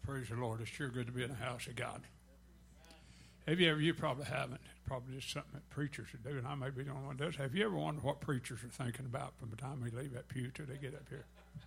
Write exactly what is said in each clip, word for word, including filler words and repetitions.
Praise the Lord. It's sure good to be in the house of God. Have you ever, you probably haven't, it's probably just something that preachers are doing. I may be the only one that does. Have you ever wondered what preachers are thinking about from the time they leave that pew till they get up here?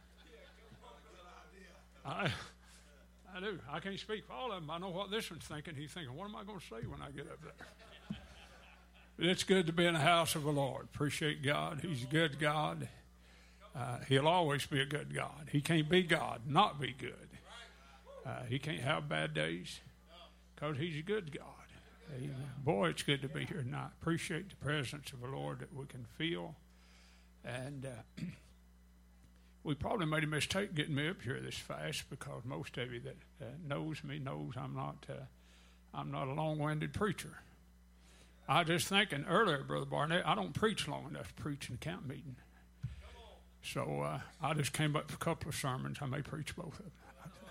I, I do. I can't speak for all of them. I know what this one's thinking. He's thinking, what am I going to say when I get up there? But it's good to be in the house of the Lord. Appreciate God. He's a good God. Uh, he'll always be a good God. He can't be God, not be good. Uh, he can't have bad days because he's a good God. Amen. Boy, it's good to be here tonight. Appreciate the presence of the Lord that we can feel. And uh, we probably made a mistake getting me up here this fast because most of you that uh, knows me knows I'm not uh, I'm not a long-winded preacher. I was just thinking earlier, Brother Barnett, I don't preach long enough to preach in a camp meeting. So uh, I just came up with a couple of sermons. I may preach both of them.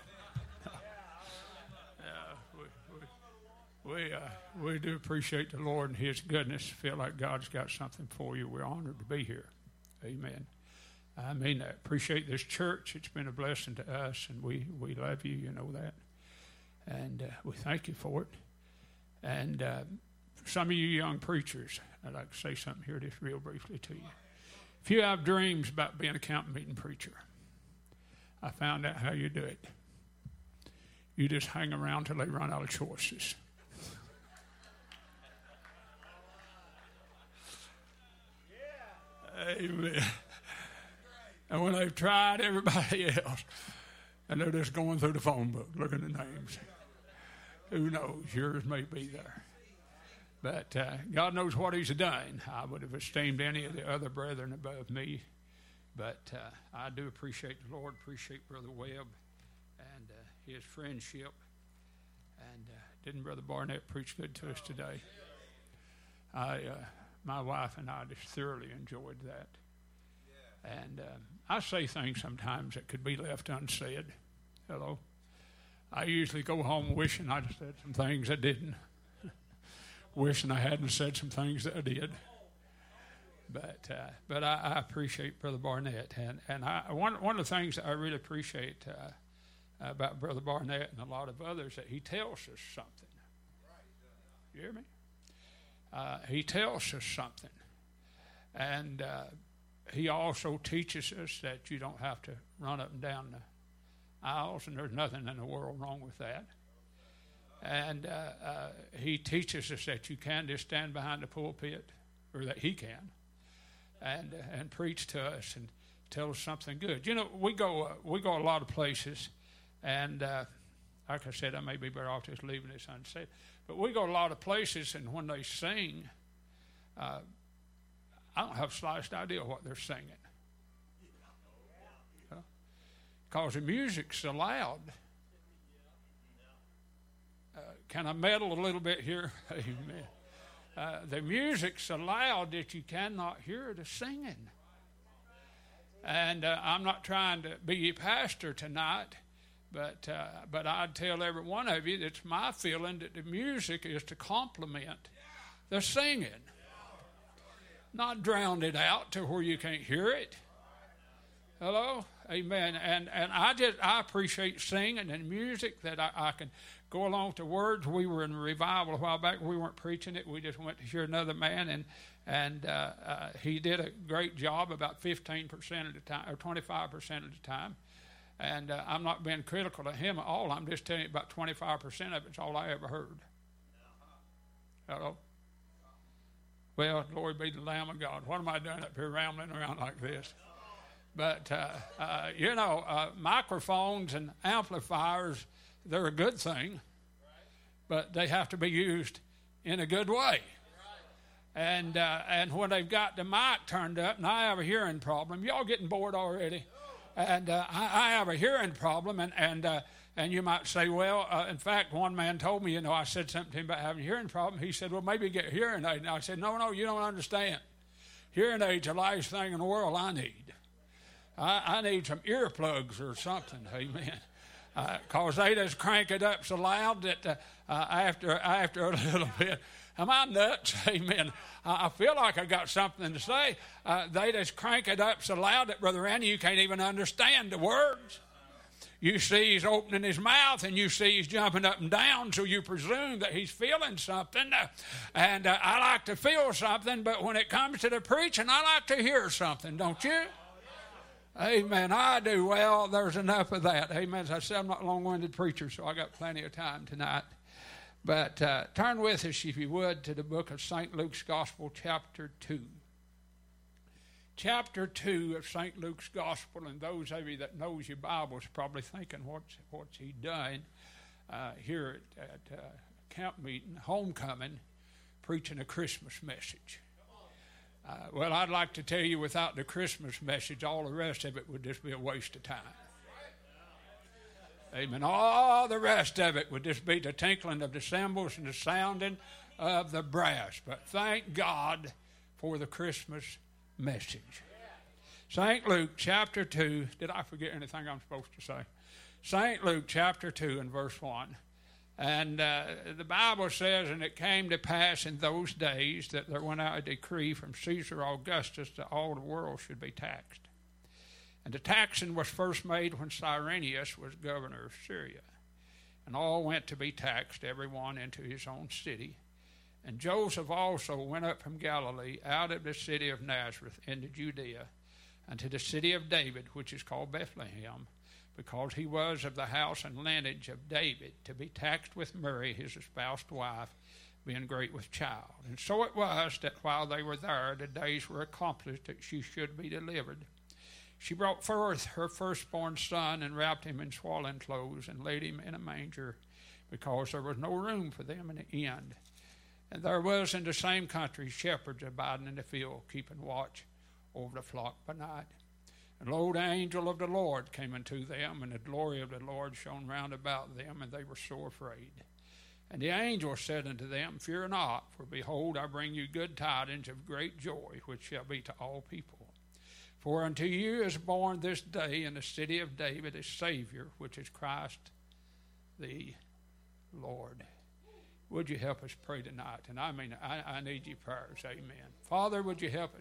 We uh, we do appreciate the Lord and His goodness. Feel like God's got something for you. We're honored to be here. Amen. I mean that. Appreciate this church. It's been a blessing to us, and we, we love you. You know that. And uh, we thank you for it. And uh, some of you young preachers, I'd like to say something here just real briefly to you. If you have dreams about being a camp meeting preacher, I found out how you do it. You just hang around till they run out of choices. Amen. And when they've tried everybody else, and they're just going through the phone book, looking at names, who knows? Yours may be there. But uh, God knows what He's done. I would have esteemed any of the other brethren above me. But uh, I do appreciate the Lord, appreciate Brother Webb and uh, his friendship. And uh, didn't Brother Barnett preach good to us today? I... Uh, My wife and I just thoroughly enjoyed that. Yeah. And uh, I say things sometimes that could be left unsaid. Hello? I usually go home wishing I'd said some things I didn't. Wishing I hadn't said some things that I did. But uh, but I, I appreciate Brother Barnett. And, and I, one, one of the things that I really appreciate uh, about Brother Barnett and a lot of others, that he tells us something. You hear me? Uh, he tells us something. And uh, he also teaches us that you don't have to run up and down the aisles, and there's nothing in the world wrong with that. And uh, uh, he teaches us that you can just stand behind the pulpit, or that he can, and uh, and preach to us and tell us something good. You know, we go uh, we go a lot of places, and uh, like I said, I may be better off just leaving this unsaid. But we go to a lot of places, and when they sing, uh, I don't have the slightest idea what they're singing. Because uh, the music's so loud. Uh, can I meddle a little bit here? Amen. Uh, the music's so loud that you cannot hear the singing. And uh, I'm not trying to be your pastor tonight. But uh, but I'd tell every one of you, it's my feeling that the music is to complement the singing. Not drown it out to where you can't hear it. Hello? Amen. And and I just I appreciate singing and music that I, I can go along to words. We were in a revival a while back. We weren't preaching it. We just went to hear another man, and and uh, uh, he did a great job about fifteen percent of the time, or twenty-five percent of the time. And uh, I'm not being critical of him at all. I'm just telling you about twenty-five percent of it's all I ever heard. Hello? Well, glory be to the Lamb of God. What am I doing up here rambling around like this? But, uh, uh, you know, uh, microphones and amplifiers, they're a good thing. But they have to be used in a good way. And, uh, and when they've got the mic turned up, and I have a hearing problem, y'all getting bored already? And uh, I, I have a hearing problem, and and uh, and you might say, well, uh, in fact, one man told me, you know, I said something to him about having a hearing problem. He said, well, maybe get a hearing aid. And I said, no, no, you don't understand. Hearing aid's the last thing in the world I need. I, I need some earplugs or something, amen. Because uh, they just crank it up so loud that uh, uh, after after a little bit, am I nuts? Amen. I feel like I got something to say. Uh, they just crank it up so loud that, Brother Randy, you can't even understand the words. you see he's opening his mouth and you see he's jumping up and down, so you presume that he's feeling something. Uh, and uh, I like to feel something, but when it comes to the preaching, I like to hear something, don't you? Amen. I do. Well, there's enough of that. Amen. As I said, I'm not a long-winded preacher, so I got plenty of time tonight. But uh, turn with us, if you would, to the book of Saint Luke's Gospel, chapter two. Chapter two of Saint Luke's Gospel, and those of you that knows your Bible is probably thinking, what's, what's he done uh, here at, at uh, camp meeting, homecoming, preaching a Christmas message. Uh, well, I'd like to tell you, without the Christmas message, all the rest of it would just be a waste of time. Amen. All the rest of it would just be the tinkling of the cymbals and the sounding of the brass. But thank God for the Christmas message. Saint Luke chapter two. Did I forget anything I'm supposed to say? Saint Luke chapter two and verse one. And uh, the Bible says, and it came to pass in those days that there went out a decree from Caesar Augustus that all the world should be taxed. And the taxing was first made when Cyrenius was governor of Syria. And all went to be taxed, every one into his own city. And Joseph also went up from Galilee out of the city of Nazareth into Judea, unto the city of David, which is called Bethlehem, because he was of the house and lineage of David, to be taxed with Mary, his espoused wife, being great with child. And so it was that while they were there, the days were accomplished that she should be delivered. She brought forth her firstborn son, and wrapped him in swaddling clothes, and laid him in a manger, because there was no room for them in the inn. And there was in the same country shepherds abiding in the field, keeping watch over the flock by night. And lo, the angel of the Lord came unto them, and the glory of the Lord shone round about them, and they were sore afraid. And the angel said unto them, Fear not, for behold, I bring you good tidings of great joy, which shall be to all people. For unto you is born this day in the city of David a Savior, which is Christ the Lord. Would you help us pray tonight? And I mean, I, I need your prayers. Amen. Father, would you help us?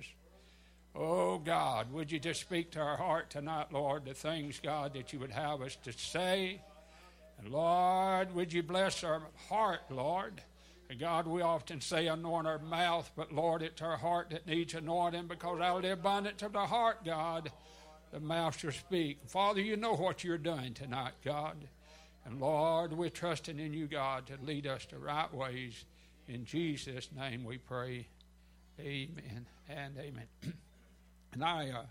Oh, God, would you just speak to our heart tonight, Lord, the things, God, that you would have us to say. And, Lord, would you bless our heart, Lord. And, God, we often say anoint our mouth, but, Lord, it's our heart that needs anointing, because out of the abundance of the heart, God, the mouth shall speak. Father, you know what you're doing tonight, God. And, Lord, we're trusting in you, God, to lead us to right ways. In Jesus' name we pray. Amen and amen. And I, uh,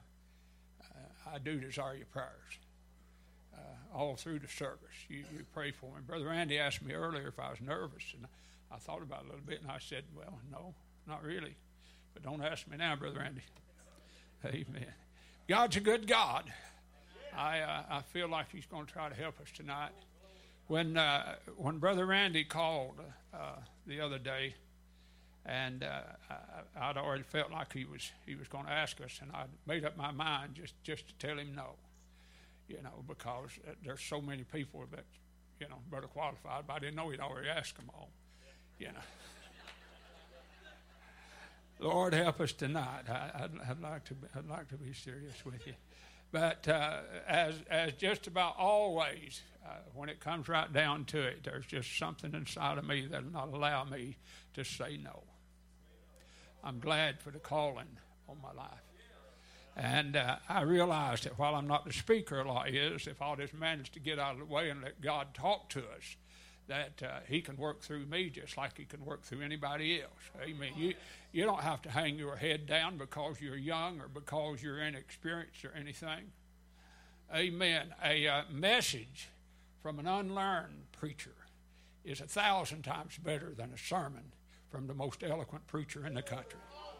I do desire your prayers uh, all through the service. You, you pray for me. Brother Randy asked me earlier if I was nervous, and I thought about it a little bit, and I said, well, no, not really. But don't ask me now, Brother Randy. Amen. God's a good God. I, uh, I feel like he's going to try to help us tonight. When, uh, when Brother Randy called uh, the other day, and uh, I, I'd already felt like he was he was going to ask us, and I'd made up my mind just, just to tell him no, you know, because there's so many people that, you know, better qualified, but I didn't know he'd already asked them all, you know. Lord, help us tonight. I, I'd, I'd like to be, I'd like to be serious with you, but uh, as as just about always, uh, when it comes right down to it, there's just something inside of me that'll not allow me to say no. I'm glad for the calling on my life. And uh, I realize that while I'm not the speaker a lot is, if I'll just manage to get out of the way and let God talk to us, that uh, he can work through me just like he can work through anybody else. Amen. You, you don't have to hang your head down because you're young or because you're inexperienced or anything. Amen. A uh, message from an unlearned preacher is a thousand times better than a sermon from the most eloquent preacher in the country.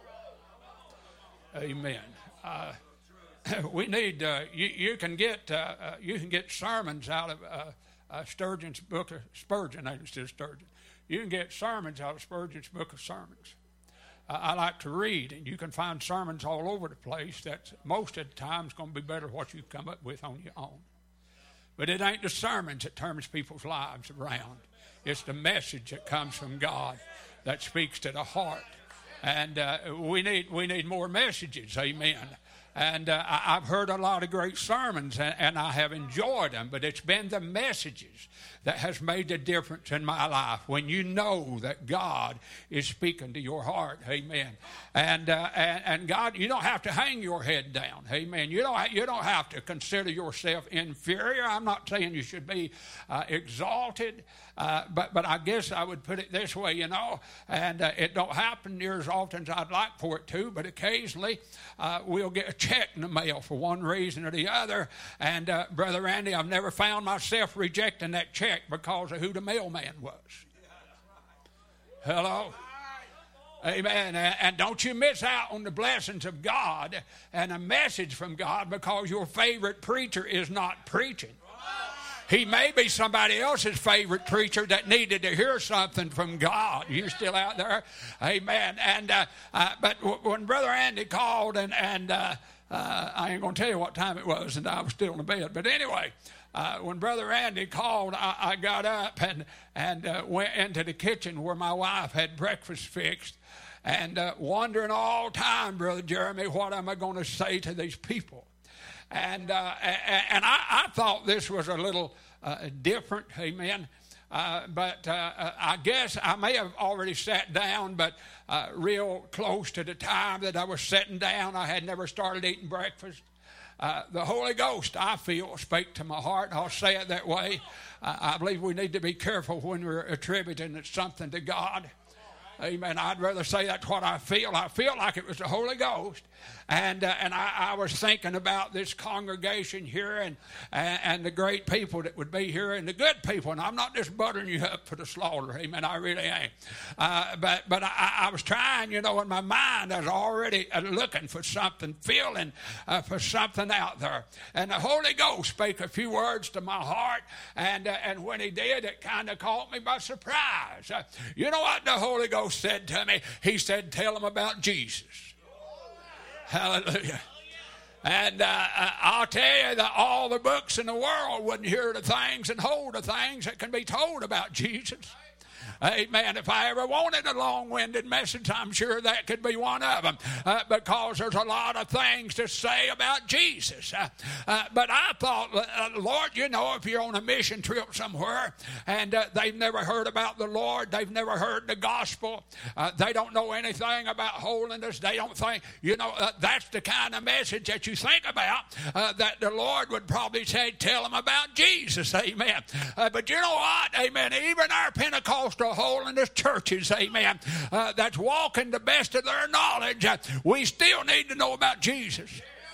Amen. Uh, we need. Uh, you, you can get. Uh, uh, you can get sermons out of uh, uh, Spurgeon's book of Spurgeon. I instead of Sturgeon. You can get sermons out of Spurgeon's book of sermons. Uh, I like to read, and you can find sermons all over the place. That's most of the time is going to be better what you come up with on your own. But it ain't the sermons that turns people's lives around. It's the message that comes from God that speaks to the heart. And uh, we need we need more messages, amen. And uh, I, I've heard a lot of great sermons, and, and I have enjoyed them, but it's been the messages that has made the difference in my life. When you know that God is speaking to your heart, amen. And uh, and, and God, you don't have to hang your head down, amen. You don't you don't have to consider yourself inferior. I'm not saying you should be uh, exalted, uh, but but I guess I would put it this way, you know. And uh, it don't happen near as often as I'd like for it to, but occasionally uh, we'll get a check in the mail for one reason or the other. And uh, Brother Randy, I've never found myself rejecting that check because of who the mailman was. Hello? Amen. And don't you miss out on the blessings of God and a message from God because your favorite preacher is not preaching. He may be somebody else's favorite preacher that needed to hear something from God. You're still out there? Amen. And uh, uh, but w- when Brother Andy called, and, and uh, uh, I ain't going to tell you what time it was, and I was still in the bed. But anyway, uh, when Brother Andy called, I, I got up and, and uh, went into the kitchen where my wife had breakfast fixed, and uh, wondering all time, Brother Jeremy, what am I going to say to these people? And uh, and I, I thought this was a little uh, different, amen. Uh, but uh, I guess I may have already sat down, but uh, real close to the time that I was sitting down, I had never started eating breakfast. Uh, the Holy Ghost, I feel, spake to my heart. I'll say it that way. Uh, I believe we need to be careful when we're attributing something to God. Amen. I'd rather say that's what I feel. I feel like it was the Holy Ghost. And uh, and I, I was thinking about this congregation here and, and and the great people that would be here and the good people. And I'm not just buttering you up for the slaughter. Amen. I really ain't. Uh, but but I, I was trying, you know, in my mind, I was already looking for something, feeling uh, for something out there. And the Holy Ghost spake a few words to my heart. And, uh, and when he did, it kind of caught me by surprise. Uh, you know what the Holy Ghost said to me? He said, tell them about Jesus. Hallelujah. And uh, I'll tell you that all the books in the world wouldn't hear the things and hold the things that can be told about Jesus. Amen. If I ever wanted a long-winded message, I'm sure that could be one of them, uh, because there's a lot of things to say about Jesus. Uh, uh, but I thought, uh, Lord, you know, if you're on a mission trip somewhere and uh, they've never heard about the Lord, they've never heard the gospel, uh, they don't know anything about holiness, they don't think, you know, uh, that's the kind of message that you think about, uh, that the Lord would probably say, tell them about Jesus. Amen. Uh, but you know what? Amen. Even our Pentecostal holiness churches, amen, uh, that's walking the best of their knowledge, uh, we still need to know about Jesus.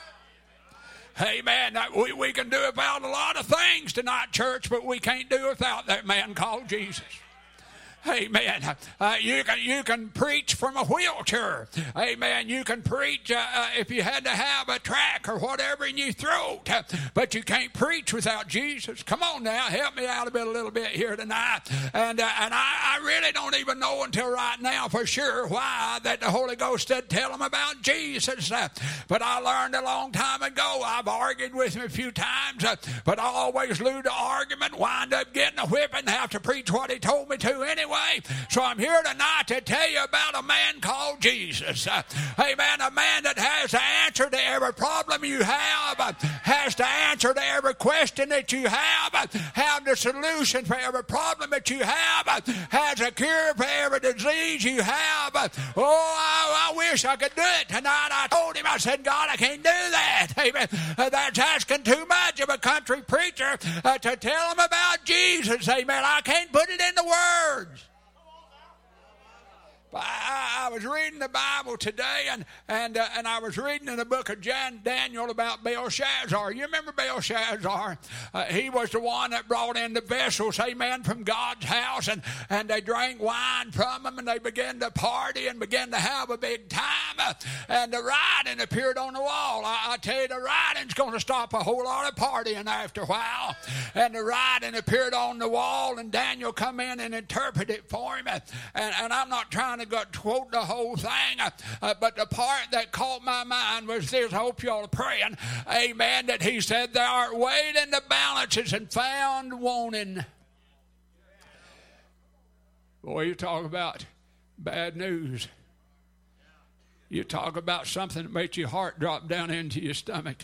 Amen. Uh, we, we can do about a lot of things tonight, church, but we can't do without that man called Jesus. Amen. Uh, you can you can preach from a wheelchair. Amen. You can preach uh, uh, if you had to have a track or whatever in your throat, uh, but you can't preach without Jesus. Come on now, help me out a bit, a little bit here tonight. And uh, and I, I really don't even know until right now for sure why that the Holy Ghost said tell them about Jesus. Uh, but I learned a long time ago. I've argued with him a few times, uh, but I always lose the argument, wind up getting a whipping, have to preach what he told me to anyway. So I'm here tonight to tell you about a man called Jesus. Uh, amen. A man that has the answer to every problem you have, uh, has the answer to every question that you have, uh, have the solution for every problem that you have, uh, has a cure for every disease you have. Uh, oh, I, I wish I could do it tonight. I told him, I said, God, I can't do that. Amen. Uh, that's asking too much of a country preacher uh, to tell him about Jesus. Amen. I can't put it into words. I, I was reading the Bible today, and and uh, and I was reading in the book of Jan, Daniel about Belshazzar. You remember Belshazzar? Uh, he was the one that brought in the vessels, amen, from God's house, and, and they drank wine from them, and they began to party and began to have a big time. Uh, and the writing appeared on the wall. I, I tell you, the writing's going to stop a whole lot of partying after a while. And the writing appeared on the wall, and Daniel come in and interpreted it for him. And, and, and I'm not trying to got to quote the whole thing, uh, uh, but the part that caught my mind was this. I hope y'all are praying, amen, that he said thou art weighed in the balances and found wanting. Boy, you talk about bad news. You talk about something that makes your heart drop down into your stomach.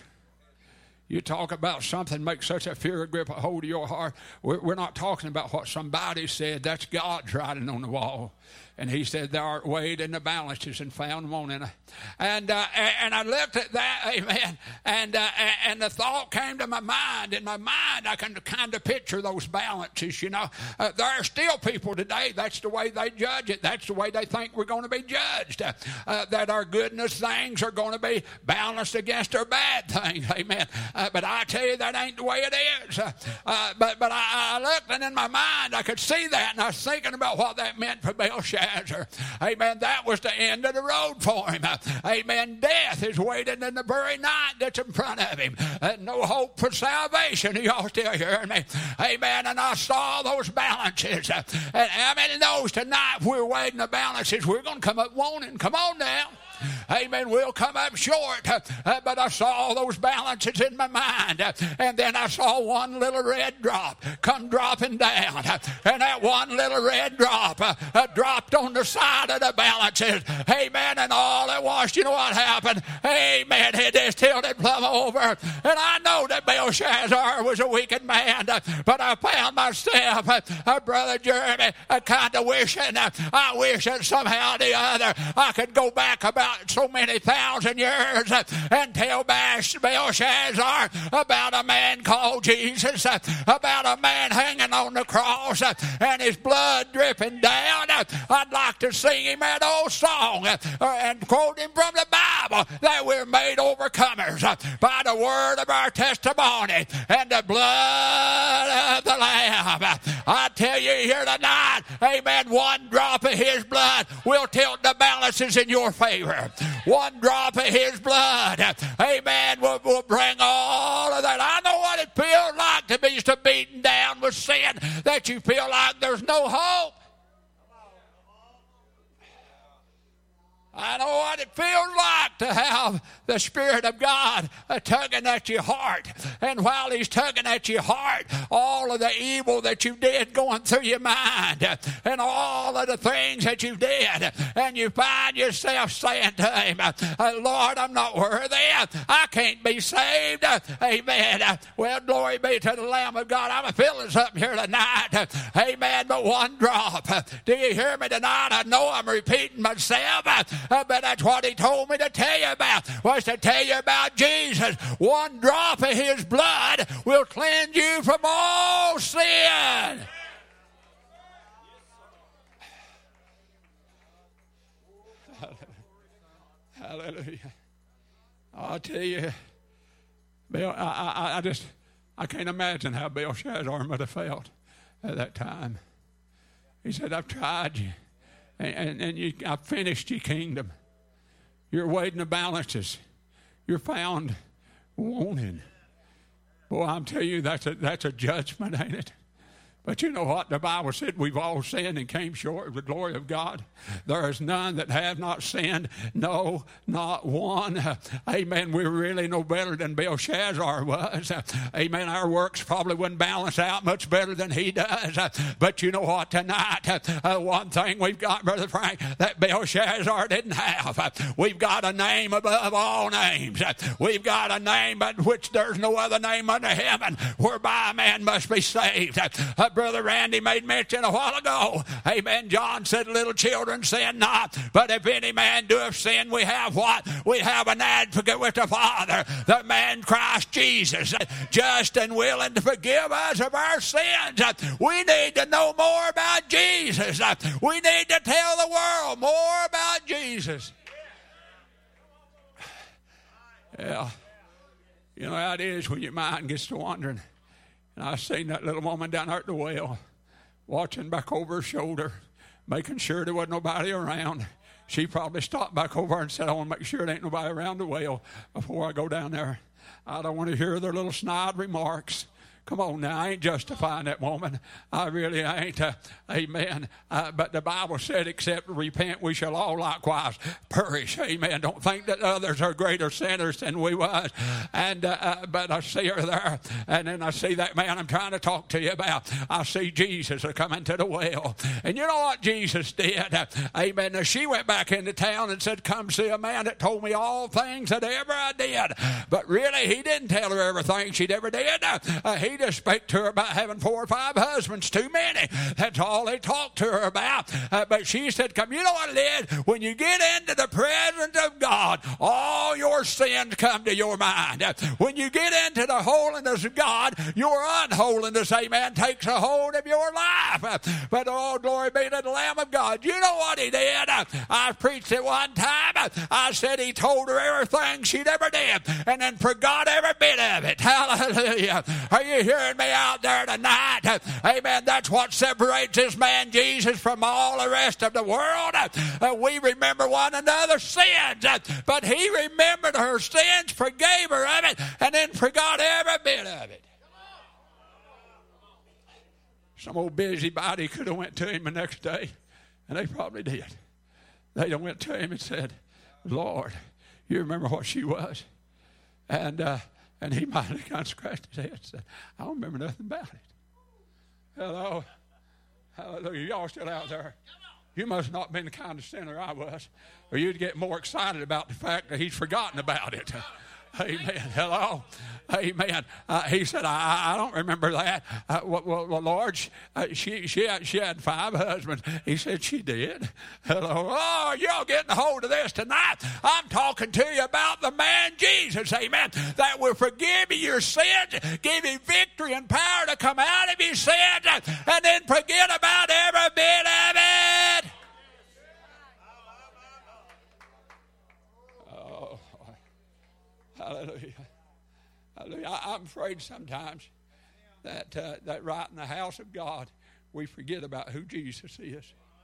You talk about something makes such a fear grip a hold of your heart. We're, we're not talking about what somebody said. That's God's writing on the wall. And he said, thou art weighed in the balances and found wanting. And, uh, and I looked at that, amen, and, uh, and the thought came to my mind. In my mind, I can kind of picture those balances, you know. Uh, there are still people today, that's the way they judge it. That's the way they think we're going to be judged. Uh, uh, that our goodness things are going to be balanced against our bad things, amen. Uh, but I tell you, that ain't the way it is. Uh, uh, but but I, I looked, and in my mind, I could see that, and I was thinking about what that meant for Belshazzar. Amen. That was the end of the road for him. Amen. Death is waiting in the very night that's in front of him. Uh, no hope for salvation. Are y'all still hearing me? Amen. And I saw those balances. Uh, and how many knows tonight we're weighing the balances? We're going to come up wanting. Come on now. Amen. We'll come up short. Uh, but I saw those balances in my mind. Uh, and then I saw one little red drop come dropping down. Uh, and that one little red drop uh, uh, dropped on the side of the balances. Amen. And all it was, you know what happened? Amen. It just tilted plumb over. And I know that Belshazzar was a wicked man. Uh, but I found myself, uh, uh, Brother Jeremy, uh, kind of wishing, uh, I wish that somehow or the other I could go back about so many thousand years uh, and tell Belshazzar about a man called Jesus, uh, about a man hanging on the cross uh, and his blood dripping down. Uh, I'd like to sing him that old song uh, and quote him from the Bible that we're made overcomers uh, by the word of our testimony and the blood of the Lamb. Uh, I tell you here tonight, amen, one drop of his blood will tilt the balances in your favor. One drop of his blood, amen, will, will bring all of that. I know what it feels like to be so beaten down with sin that you feel like there's no hope. I know what it feels like to have the Spirit of God uh, tugging at your heart. And while He's tugging at your heart, all of the evil that you did going through your mind uh, and all of the things that you did, and you find yourself saying to Him, uh, Lord, I'm not worthy. I can't be saved. Uh, amen. Uh, well, glory be to the Lamb of God. I'm feeling something here tonight. Uh, amen. But one drop. Uh, do you hear me tonight? I know I'm repeating myself. Uh, Uh, but that's what He told me to tell you about, was to tell you about Jesus. One drop of His blood will cleanse you from all sin. Hallelujah. I'll tell you, Bill, I, I, I just, I can't imagine how Belshazzar might have felt at that time. He said, I've tried you. And, and, and you, I've finished your kingdom. You're weighing the balances. You're found wanting. Boy, I'm telling you, that's a, that's a judgment, ain't it? But you know what? The Bible said we've all sinned and came short of the glory of God. There is none that have not sinned. No, not one. Uh, amen. We're really no better than Belshazzar was. Uh, amen. Our works probably wouldn't balance out much better than he does. Uh, but you know what? Tonight, uh, uh, one thing we've got, Brother Frank, that Belshazzar didn't have. Uh, we've got a name above all names. Uh, we've got a name but which there's no other name under heaven whereby a man must be saved. Uh, uh, Brother Randy made mention a while ago. Amen. John said, little children, sin not. But if any man doeth sin, we have what? We have an advocate with the Father, the man Christ Jesus, just and willing to forgive us of our sins. We need to know more about Jesus. We need to tell the world more about Jesus. Yeah. You know how it is when your mind gets to wandering. And I seen that little woman down there at the well, watching back over her shoulder, making sure there wasn't nobody around. She probably stopped back over and said, I want to make sure there ain't nobody around the well before I go down there. I don't want to hear their little snide remarks, Come on now, I ain't justifying that woman. I really ain't. Uh, amen. Uh, but the Bible said, except repent, we shall all likewise perish. Amen. Don't think that others are greater sinners than we was. And uh, uh, but I see her there, and then I see that man I'm trying to talk to you about. I see Jesus coming to the well. And you know what Jesus did? Uh, amen. Now, she went back into town and said, come see a man that told me all things that ever I did. But really, he didn't tell her everything she'd ever did. Uh, he just spoke to her about having four or five husbands, too many. That's all he talked to her about. Uh, but she said, come, you know what it is? When you get into the presence of God, all your sins come to your mind. Uh, when you get into the holiness of God, your unholiness, amen, takes a hold of your life. Uh, but oh, glory be to the Lamb of God. You know what he did? Uh, I preached it one time. Uh, I said he told her everything she'd ever did and then forgot every bit of it. Hallelujah. Are you hearing me out there tonight? Amen. That's what separates this man Jesus from all the rest of the world. Uh, we remember one another's sins, uh, but he remembered her sins, forgave her of it, and then forgot every bit of it. Some old busybody could have went to him the next day, and they probably did. They went to him and said, Lord, you remember what she was? And uh, and he might have kind of scratched his head and said, I don't remember nothing about it. Hello. Hallelujah. Y'all still out there? You must not have been the kind of sinner I was, or you'd get more excited about the fact that he's forgotten about it. Amen. Hello. Amen. Uh, he said, I, I don't remember that. Uh, well, well, Lord, she, uh, she, she, had, she had five husbands. He said, she did. Hello. Oh, y'all getting a hold of this tonight. I'm talking to you about the man Jesus, amen, that will forgive you your sins, give you victory and power to come out of your sins, and then forget about every bit of it. Hallelujah. Hallelujah. I, I'm afraid sometimes that uh, that right in the house of God, we forget about who Jesus is.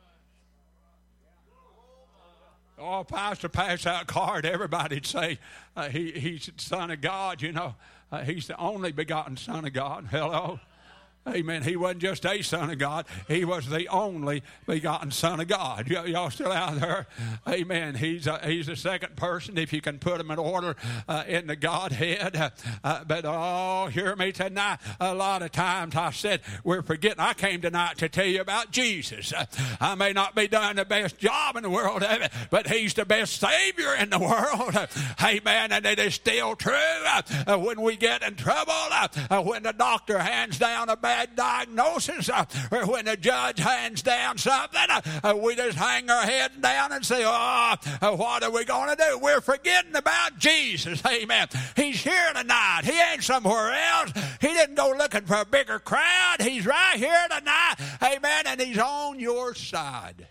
Oh, if I was to pass out a card, everybody'd say uh, he, he's the Son of God, you know. Uh, he's the only begotten Son of God. Hello. Amen. He wasn't just a Son of God. He was the only begotten Son of God. Y- y'all still out there? Amen. He's a, he's the second person, if you can put him in order, uh, in the Godhead. Uh, uh, but, oh, hear me tonight. A lot of times I said, we're forgetting. I came tonight to tell you about Jesus. Uh, I may not be doing the best job in the world of it, but he's the best Savior in the world. Uh, amen. And it is still true. Uh, uh, when we get in trouble, uh, uh, when the doctor hands down a bad diagnosis, uh, or when the judge hands down something, uh, we just hang our heads down and say, oh, uh, what are we going to do? We're forgetting about Jesus. Amen. He's here tonight. He ain't somewhere else. He didn't go looking for a bigger crowd. He's right here tonight. Amen. And he's on your side.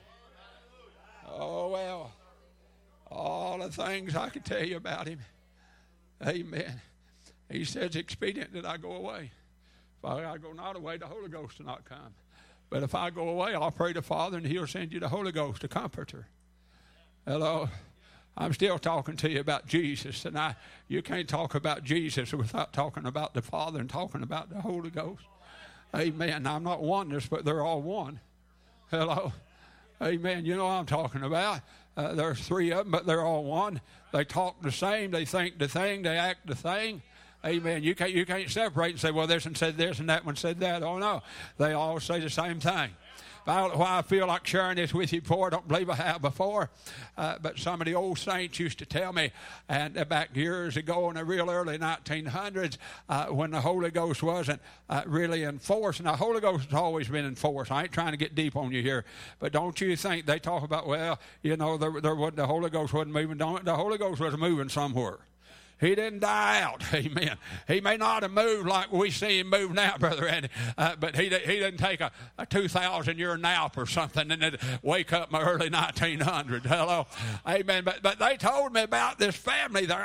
Oh, well, all the things I could tell you about him. Amen. He says it's expedient that I go away. If I go not away, the Holy Ghost will not come. But if I go away, I'll pray to Father, and he'll send you the Holy Ghost, the Comforter. Hello? I'm still talking to you about Jesus, and I, you can't talk about Jesus without talking about the Father and talking about the Holy Ghost. Amen. Now, I'm not oneness, but they're all one. Hello? Amen. You know what I'm talking about. Uh, there's three of them, but they're all one. They talk the same. They think the thing. They act the thing. Amen. You can't, you can't separate and say, well, this one said this and that one said that. Oh, no. They all say the same thing. I don't know why I feel like sharing this with you before. I don't believe I have before. Uh, but some of the old saints used to tell me, and uh, back years ago in the real early nineteen hundreds, uh, when the Holy Ghost wasn't uh, really in force. And the Holy Ghost has always been in force. I ain't trying to get deep on you here. But don't you think they talk about, well, you know, there, there wasn't, the Holy Ghost wasn't moving. Don't, the Holy Ghost was moving somewhere. He didn't die out. Amen. He may not have moved like we see him move now, Brother Andy, uh, but he he didn't take a, a two thousand year nap or something and then wake up in the early nineteen hundreds. Hello. Amen. But, but they told me about this family there.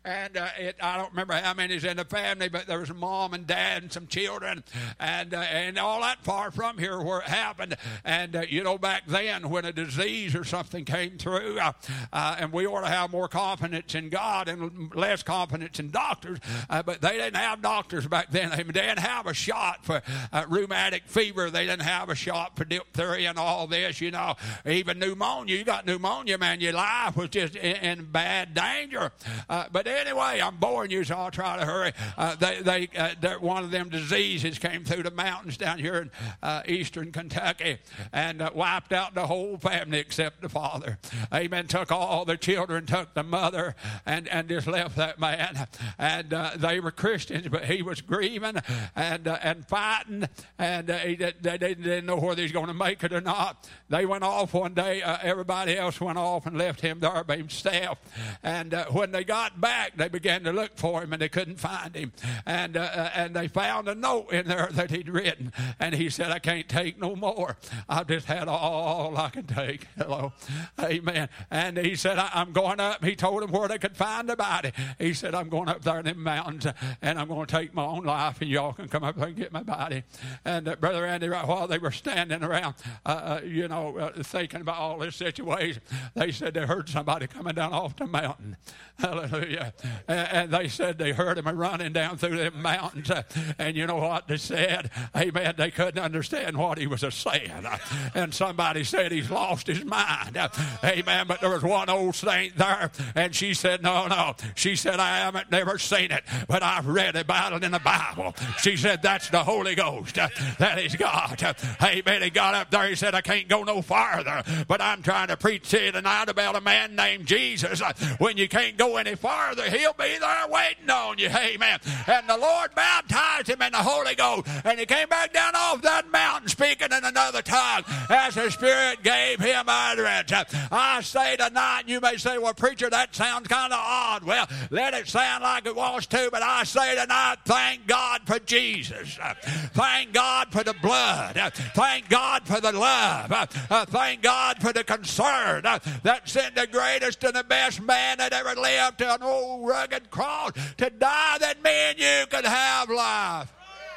and uh, it, I don't remember how many's in the family, but there was a mom and dad and some children, and uh, and all that far from here where it happened. And uh, you know, back then when a disease or something came through, uh, uh, and we ought to have more confidence in God and less confidence in doctors, uh, but they didn't have doctors back then. They didn't have a shot for uh, rheumatic fever. They didn't have a shot for diphtheria and all this, you know. Even pneumonia. You got pneumonia, man, your life was just in, in bad danger. Uh, but anyway, I'm boring you, so I'll try to hurry. Uh, they, they, uh, one of them diseases came through the mountains down here in uh, eastern Kentucky and uh, wiped out the whole family except the father. Amen. Took all the children, took the mother, and, and just left that man. And uh, they were Christians, but he was grieving and uh, and fighting, and uh, he, they, they didn't know whether he was going to make it or not. They went off one day. Uh, everybody else went off and left him there by himself. And uh, when they got back, they began to look for him, and they couldn't find him. And uh, and they found a note in there that he'd written, and he said, "I can't take no more. I've just had all I can take." Hello, amen. And he said, I, "I'm going up." He told them where they could find the body. He said, "I'm going up there in the mountains, and I'm going to take my own life, and y'all can come up there and get my body." And uh, Brother Andy, right while they were standing around, uh, uh, you know, uh, thinking about all this situation, they said they heard somebody coming down off the mountain. Hallelujah. And, and they said they heard him running down through the mountains. Uh, and you know what they said? Amen. They couldn't understand what he was saying. Uh, and somebody said he's lost his mind. Uh, amen. But there was one old saint there, and she said, no, no. She said, "I haven't never seen it, but I've read about it in the Bible." She said, "That's the Holy Ghost. Uh, that is God." Uh, amen. He got up there. He said, "I can't go no farther, but I'm trying to preach to you tonight about a man named Jesus. Uh, when you can't go any farther, he'll be there waiting on you." Amen. And the Lord baptized him in the Holy Ghost, and he came back down off that mountain speaking in another tongue as the Spirit gave him utterance. Uh, I say tonight, you may say, "Well, preacher, that sounds kind of odd." Well, let it sound like it was too, but I say tonight, thank God for Jesus. Uh, thank God for the blood. Uh, thank God for the love. Uh, uh, thank God for the concern uh, that sent the greatest and the best man that ever lived to an old rugged cross to die that me and you could have life.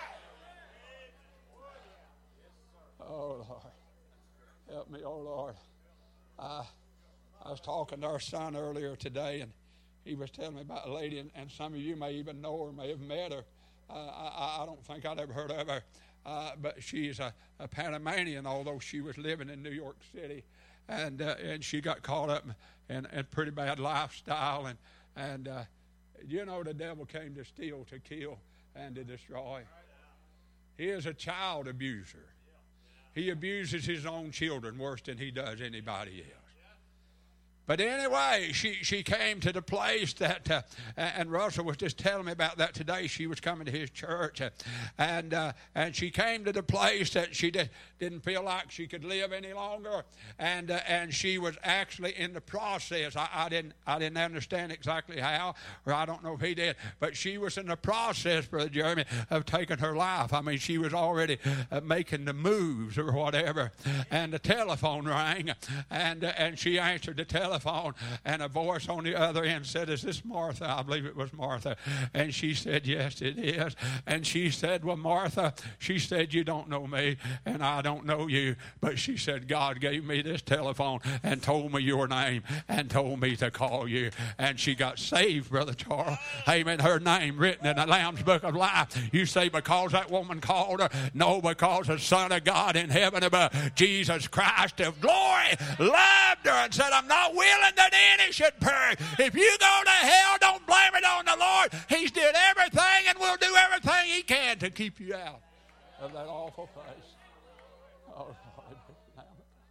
Oh, Lord. Help me, oh, Lord. Uh, I was talking to our son earlier today, and he was telling me about a lady, and, and some of you may even know her, may have met her. Uh, I, I don't think I'd ever heard of her, uh, but she's a, a Panamanian, although she was living in New York City, and uh, and she got caught up in a pretty bad lifestyle, and and uh, you know, the devil came to steal, to kill, and to destroy. He is a child abuser. He abuses his own children worse than he does anybody else. But anyway, she, she came to the place that, uh, and Russell was just telling me about that today. She was coming to his church, uh, and uh, and she came to the place that she did, didn't feel like she could live any longer, and uh, and she was actually in the process. I, I didn't I didn't understand exactly how, or I don't know if he did, but she was in the process, Brother Jeremy, of taking her life. I mean, she was already uh, making the moves or whatever, and the telephone rang, and uh, and she answered the telephone. Phone, and a voice on the other end said, "Is this Martha?" I believe it was Martha. And she said, "Yes, it is." And she said, "Well, Martha," she said, "you don't know me, and I don't know you." But she said, "God gave me this telephone and told me your name and told me to call you." And she got saved, Brother Charles. Amen. Her name written in the Lamb's Book of Life. You say, because that woman called her? No, because the Son of God in heaven above, Jesus Christ of glory, loved her and said, "I'm not willing that any should perish." If you go to hell, don't blame it on the Lord. He's did everything and will do everything he can to keep you out of that awful place. Oh, Lord.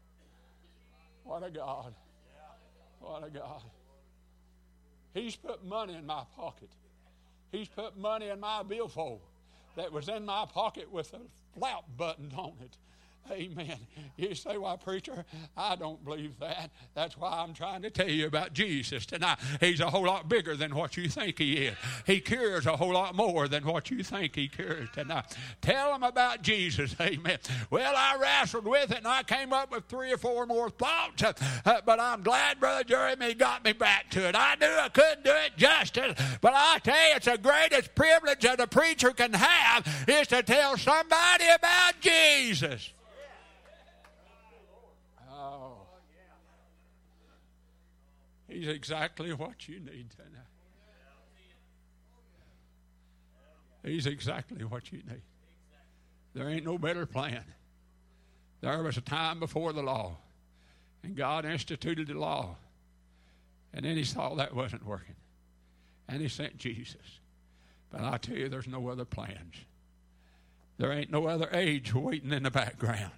What a God. What a God. He's put money in my pocket. He's put money in my billfold that was in my pocket with a flap button on it. Amen. You say, well, preacher, I don't believe that. That's why I'm trying to tell you about Jesus tonight. He's a whole lot bigger than what you think he is. He cures a whole lot more than what you think he cures tonight. Tell them about Jesus. Amen. Well, I wrestled with it, and I came up with three or four more thoughts, uh, but I'm glad Brother Jeremy got me back to it. I knew I couldn't do it justice, but I tell you, it's the greatest privilege that a preacher can have is to tell somebody about Jesus. He's exactly what you need tonight. He's exactly what you need. There ain't no better plan. There was a time before the law, and God instituted the law, and then he saw that wasn't working, and he sent Jesus. But I tell you, there's no other plans. There ain't no other age waiting in the background.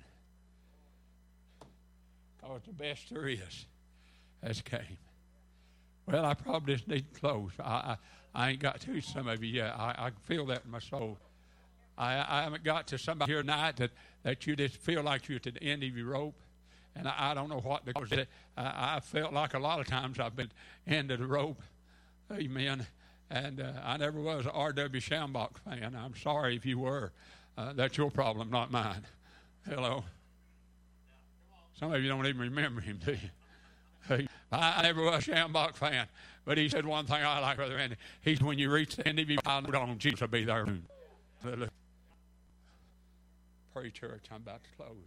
Because the best there is has came. Well, I probably just need to close. I, I, I ain't got to some of you yet. I, I feel that in my soul. I, I haven't got to somebody here tonight that, that you just feel like you're at the end of your rope. And I, I don't know what to cause it. I, I felt like a lot of times I've been end of the rope. Amen. And uh, I never was an R W Schambach fan. I'm sorry if you were. Uh, that's your problem, not mine. Hello. Some of you don't even remember him, do you? I never was a Schambach fan, but he said one thing I like, Brother Andy. He's when you reach the end of your life, on Jesus will be there. Pray, church, I'm about to close.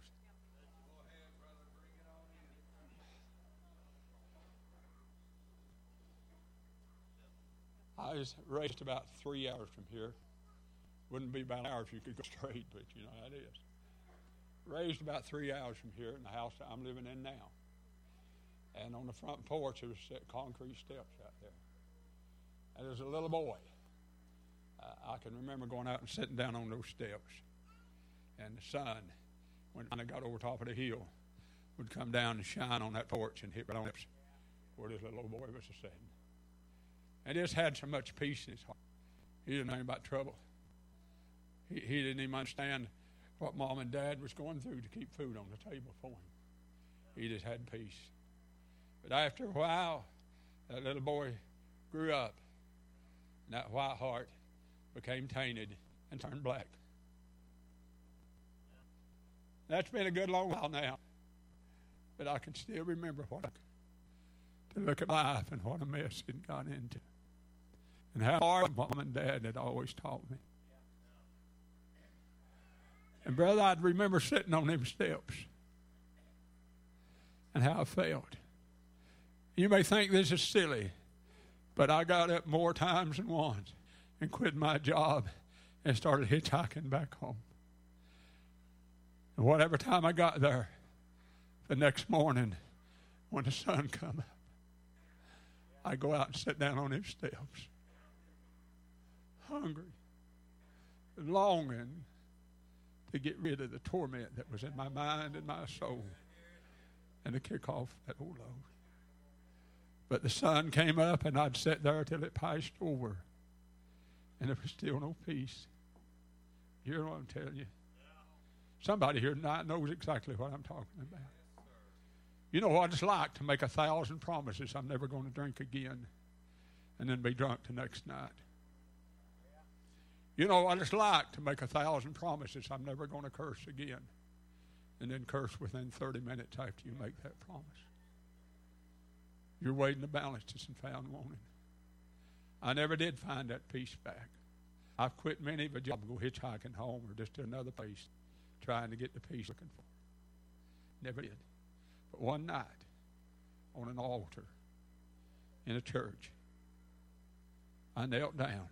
I was raised about three hours from here. Wouldn't be about an hour if you could go straight, but you know how it is. Raised about three hours from here in the house that I'm living in now. And on the front porch, there was concrete steps out there. And there was a little boy. Uh, I can remember going out and sitting down on those steps. And the sun, when I got over top of the hill, would come down and shine on that porch and hit right on it where this little boy was sitting. And just had so much peace in his heart. He didn't know anything about trouble. He, he didn't even understand what mom and dad was going through to keep food on the table for him. He just had peace. But after a while, that little boy grew up, and that white heart became tainted and turned black. That's been a good long while now, but I can still remember what to look at life and what a mess it got into, and how hard mom and dad had always taught me. And brother, I'd remember sitting on them steps and how I felt. You may think this is silly, but I got up more times than once and quit my job and started hitchhiking back home. And whatever time I got there, the next morning when the sun come up, I'd go out and sit down on them steps, hungry, longing to get rid of the torment that was in my mind and my soul and to kick off that old load. But the sun came up, and I'd sit there till it passed over, and there was still no peace. You hear what I'm telling you? Somebody here tonight knows exactly what I'm talking about. You know what it's like to make a thousand promises I'm never going to drink again, and then be drunk the next night. You know what it's like to make a thousand promises I'm never going to curse again, and then curse within thirty minutes after you make that promise. You're weighing the balances and found wanting. I never did find that peace back. I've quit many of a job to go hitchhiking home or just to another place trying to get the peace looking for. Never did. But one night on an altar in a church, I knelt down.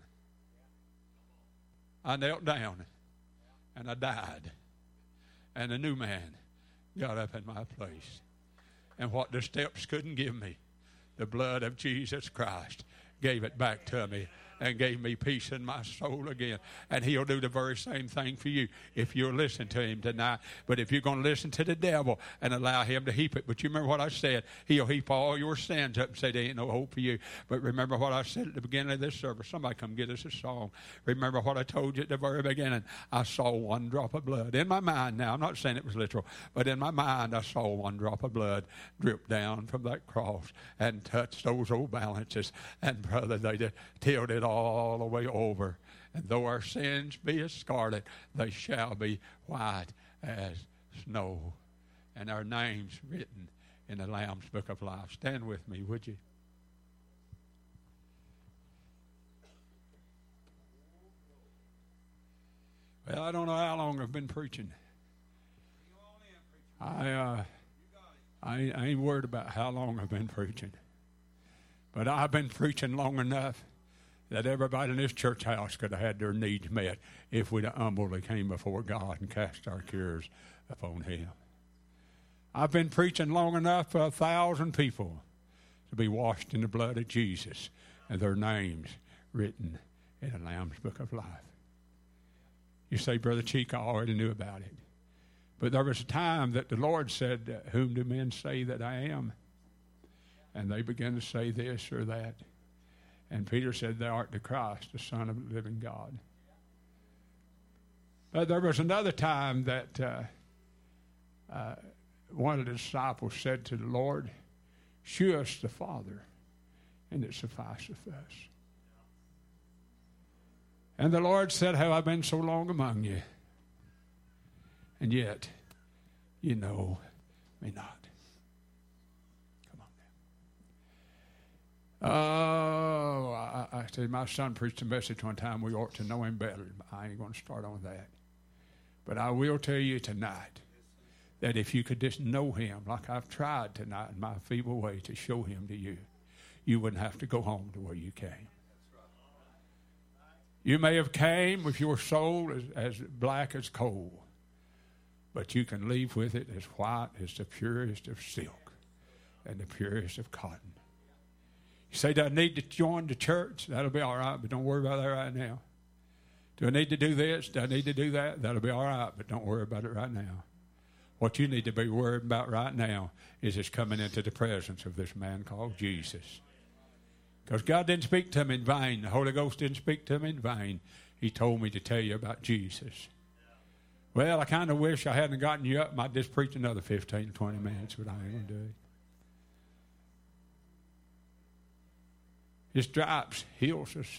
I knelt down and I died. And a new man got up in my place. And what the steps couldn't give me, the blood of Jesus Christ gave it back to me. and gave me peace in my soul again. And he'll do the very same thing for you if you'll listen to him tonight. But if you're going to listen to the devil and allow him to heap it, but you remember what I said, he'll heap all your sins up and say there ain't no hope for you. But remember what I said at the beginning of this service. Somebody come get us a song. Remember what I told you at the very beginning. I saw one drop of blood. In my mind now, I'm not saying it was literal, but in my mind I saw one drop of blood drip down from that cross and touch those old balances. And brother, they just tilled it all the way over. And though our sins be as scarlet, they shall be white as snow. And our names written in the Lamb's Book of Life. Stand with me, would you? Well, I don't know how long I've been preaching. I, uh, I, I ain't worried about how long I've been preaching. But I've been preaching long enough that everybody in this church house could have had their needs met if we'd have humbly came before God and cast our cares upon him. I've been preaching long enough for a thousand people to be washed in the blood of Jesus and their names written in the Lamb's Book of Life. You say, Brother Cheek, I already knew about it. But there was a time that the Lord said, whom do men say that I am? And they began to say this or that. And Peter said, thou art the Christ, the Son of the living God. But there was another time that uh, uh, one of the disciples said to the Lord, shew us the Father, and it sufficeth us. And the Lord said, have I been so long among you? And yet, you know me not. Oh, I, I said, my son preached a message one time, we ought to know him better. I ain't going to start on that. But I will tell you tonight that if you could just know him, like I've tried tonight in my feeble way to show him to you, you wouldn't have to go home to where you came. You may have came with your soul as, as black as coal, but you can leave with it as white as the purest of silk and the purest of cotton. You say, do I need to join the church? That'll be all right, but don't worry about that right now. Do I need to do this? Do I need to do that? That'll be all right, but don't worry about it right now. What you need to be worried about right now is just coming into the presence of this man called Jesus. Because God didn't speak to him in vain. The Holy Ghost didn't speak to him in vain. He told me to tell you about Jesus. Well, I kind of wish I hadn't gotten you up and I'd just preach another fifteen to twenty minutes, but I ain't going to do it. His stripes heals us.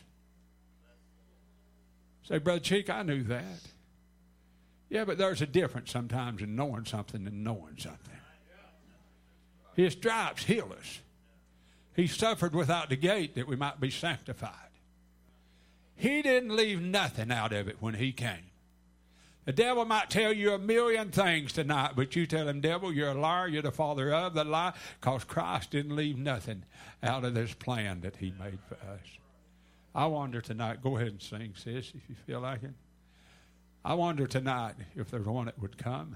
Say, Brother Cheek, I knew that. Yeah, but there's a difference sometimes in knowing something and knowing something. His stripes heal us. He suffered without the gate that we might be sanctified. He didn't leave nothing out of it when he came. The devil might tell you a million things tonight, but you tell him, devil, you're a liar, you're the father of the lie, because Christ didn't leave nothing out of this plan that he made for us. I wonder tonight, go ahead and sing, sis, if you feel like it. I wonder tonight if there's one that would come.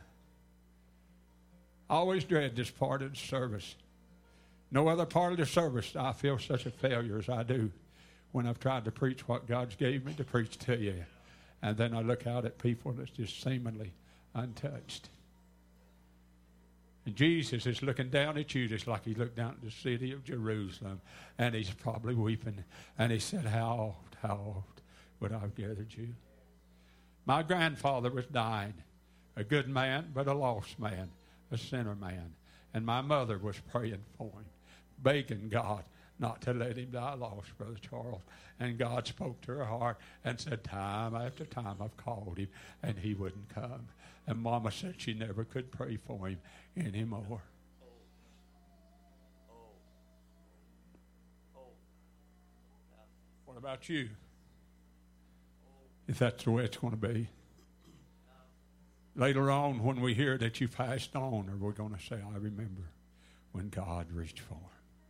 I always dread this part of the service. No other part of the service I feel such a failure as I do when I've tried to preach what God's gave me to preach to you. And then I look out at people that's just seemingly untouched. And Jesus is looking down at you just like he looked down at the city of Jerusalem. And he's probably weeping. And he said, how oft, how oft would I have gathered you? My grandfather was dying. A good man, but a lost man. A sinner man. And my mother was praying for him. Begging God not to let him die lost, Brother Charles. And God spoke to her heart and said, time after time I've called him, and he wouldn't come. And Mama said she never could pray for him anymore. What about you? If that's the way it's going to be. Later on, when we hear that you passed on, or we're going to say, I remember when God reached for him.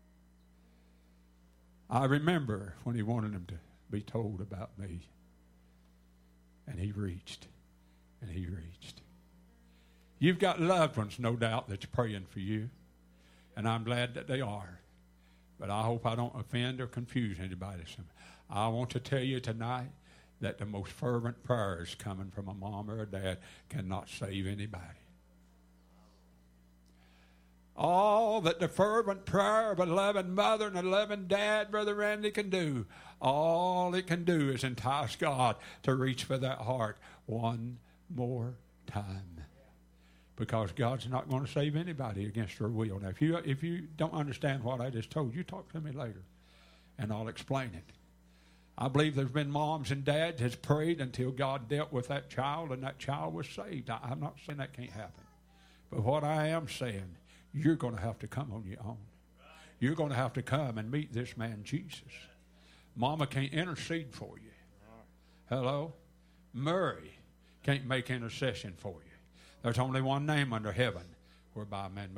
I remember when he wanted him to be told about me. And he reached. And he reached. You've got loved ones, no doubt, that's praying for you. And I'm glad that they are. But I hope I don't offend or confuse anybody. I want to tell you tonight that the most fervent prayers coming from a mom or a dad cannot save anybody. All that the fervent prayer of a loving mother and a loving dad, Brother Randy, can do, all it can do is entice God to reach for that heart one more time. Because God's not going to save anybody against their will. Now, if you, if you don't understand what I just told you, talk to me later, and I'll explain it. I believe there's been moms and dads has prayed until God dealt with that child, and that child was saved. I, I'm not saying that can't happen. But what I am saying, you're going to have to come on your own. You're going to have to come and meet this man, Jesus. Mama can't intercede for you. Hello? Mary can't make intercession for you. There's only one name under heaven whereby man